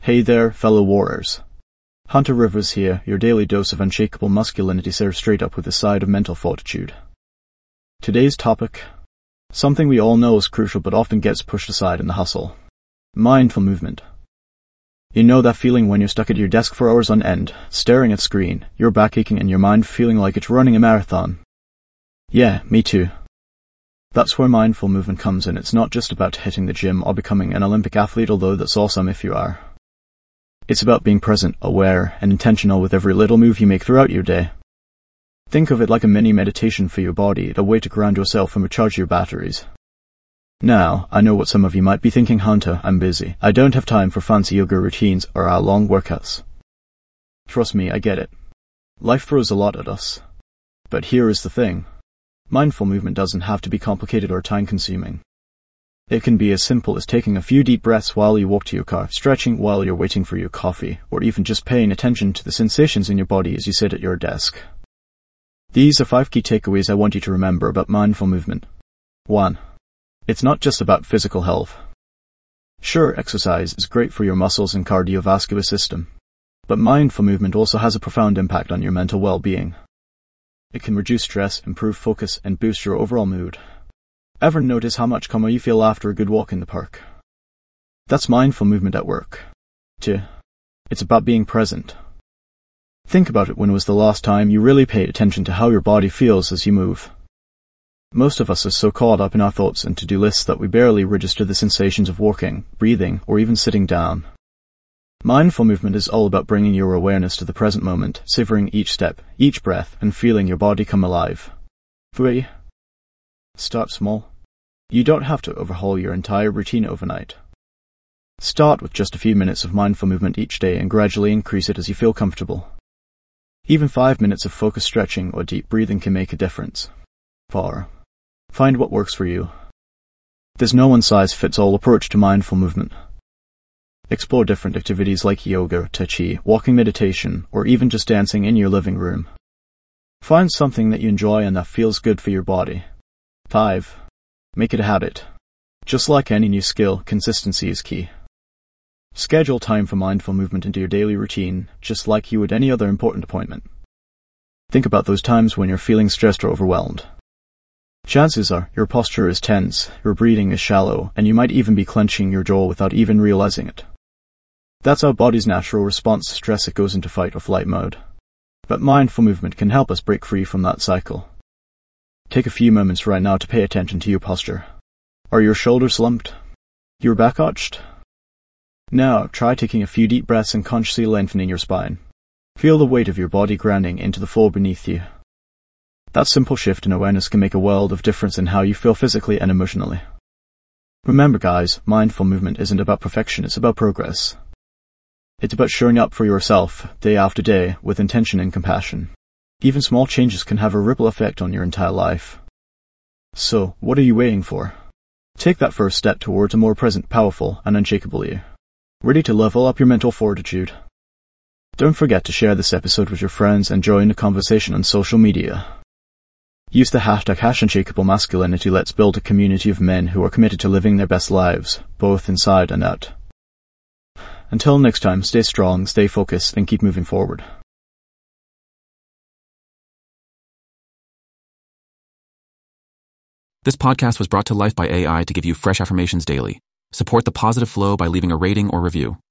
Hey there, fellow warriors. Hunter Rivers here, your daily dose of unshakable masculinity served straight up with a side of mental fortitude. Today's topic, something we all know is crucial but often gets pushed aside in the hustle. Mindful movement. You know that feeling when you're stuck at your desk for hours on end, staring at a screen, your back aching and your mind feeling like it's running a marathon? Yeah, me too. That's where mindful movement comes in. It's not just about hitting the gym or becoming an Olympic athlete, although that's awesome if you are. It's about being present, aware, and intentional with every little move you make throughout your day. Think of it like a mini meditation for your body, a way to ground yourself and recharge your batteries. Now, I know what some of you might be thinking, Hunter, I'm busy. I don't have time for fancy yoga routines or hour-long workouts. Trust me, I get it. Life throws a lot at us. But here is the thing. Mindful movement doesn't have to be complicated or time-consuming. It can be as simple as taking a few deep breaths while you walk to your car, stretching while you're waiting for your coffee, or even just paying attention to the sensations in your body as you sit at your desk. These are 5 key takeaways I want you to remember about mindful movement. 1. It's not just about physical health. Sure, exercise is great for your muscles and cardiovascular system, but mindful movement also has a profound impact on your mental well-being. It can reduce stress, improve focus, and boost your overall mood. Ever notice how much calmer you feel after a good walk in the park? That's mindful movement at work. 2. It's about being present. Think about it. When was the last time you really paid attention to how your body feels as you move? Most of us are so caught up in our thoughts and to-do lists that we barely register the sensations of walking, breathing, or even sitting down. Mindful movement is all about bringing your awareness to the present moment, savoring each step, each breath, and feeling your body come alive. 3. Start small. You don't have to overhaul your entire routine overnight. Start with just a few minutes of mindful movement each day and gradually increase it as you feel comfortable. Even 5 minutes of focused stretching or deep breathing can make a difference. 4. Find what works for you. There's no one-size-fits-all approach to mindful movement. Explore different activities like yoga, tai chi, walking meditation, or even just dancing in your living room. Find something that you enjoy and that feels good for your body. 5. Make it a habit. Just like any new skill, consistency is key. Schedule time for mindful movement into your daily routine, just like you would any other important appointment. Think about those times when you're feeling stressed or overwhelmed. Chances are your posture is tense, your breathing is shallow, and you might even be clenching your jaw without even realizing it. That's our body's natural response to stress. It goes into fight or flight mode. But mindful movement can help us break free from that cycle. Take a few moments right now to pay attention to your posture. Are your shoulders slumped? Your back arched? Now, try taking a few deep breaths and consciously lengthening your spine. Feel the weight of your body grounding into the floor beneath you. That simple shift in awareness can make a world of difference in how you feel physically and emotionally. Remember, guys, mindful movement isn't about perfection, it's about progress. It's about showing up for yourself, day after day, with intention and compassion. Even small changes can have a ripple effect on your entire life. So, what are you waiting for? Take that first step towards a more present, powerful, and unshakable you. Ready to level up your mental fortitude? Don't forget to share this episode with your friends and join the conversation on social media. Use the hashtag #UnshakeableMasculinity. Let's build a community of men who are committed to living their best lives, both inside and out. Until next time, stay strong, stay focused, and keep moving forward. This podcast was brought to life by AI to give you fresh affirmations daily. Support the positive flow by leaving a rating or review.